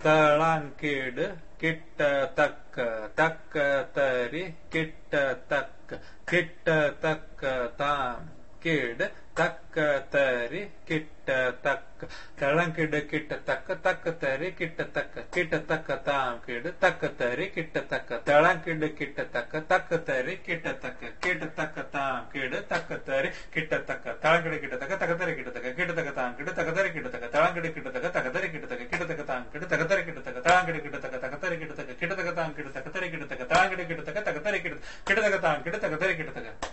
தளாங்கீடு கிட்ட தக்க தக்க தரி கிட்ட தக்க கிட்ட தக்க தாம் கீடு தக்க தரி கிட்ட தக்க தளங்கிடு கிட்ட தக்க தக்க தரி கிட்ட தக்க தாம் கீடு தக்க தரி கிட்ட தக்க தளங்கிடு கிட்ட தக்க தரி கிட்ட தக்க தாம் கீடு தக்க தரி கிட்ட தக்க தளங்கிடு கிட்ட தக்க தரி கிட்ட தாம் கீடு தக்க தரி கிட்ட தளங்கிடு கிட்ட தக்க தரி கிட்ட தாம் கீடு தக்க தரி கிட்ட தளங்கிடு கிட்ட தக்க தரி கிட்ட தாம் கீடு தக்க தரி கிட்ட தளங்கிடு கிட்ட தக்க தரி கிட்ட தளங்கிடு கிட்ட தக்க தரி கிட்ட தாம் கீடு தக்க தரி கிட்ட